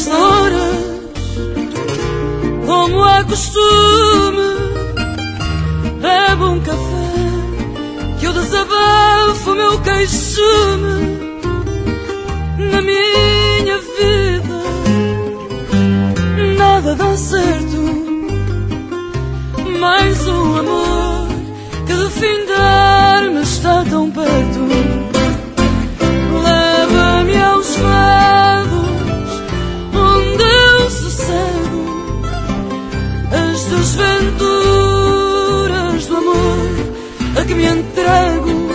estas horas, como é costume, bebo um café que eu desabafo o meu queixume. Na minha vida nada dá certo, mas o amor que de findar-me está tão perto. Leva-me aos lados onde eu sossego as desventuras do amor a que me entrego.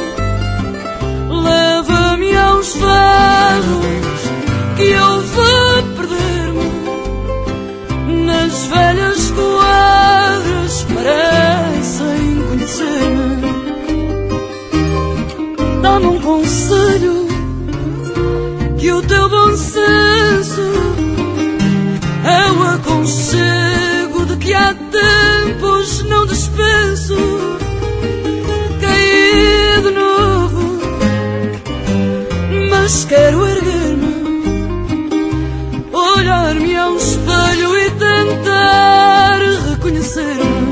Leva-me aos lados que eu vou perder-me nas velhas quadras que parecem conhecer-me. Dá-me um conselho que o teu bom senso é o aconchego de que há tempos não dispenso. Caí de novo, mas quero erguer-me, olhar-me ao espelho e tentar reconhecer-me.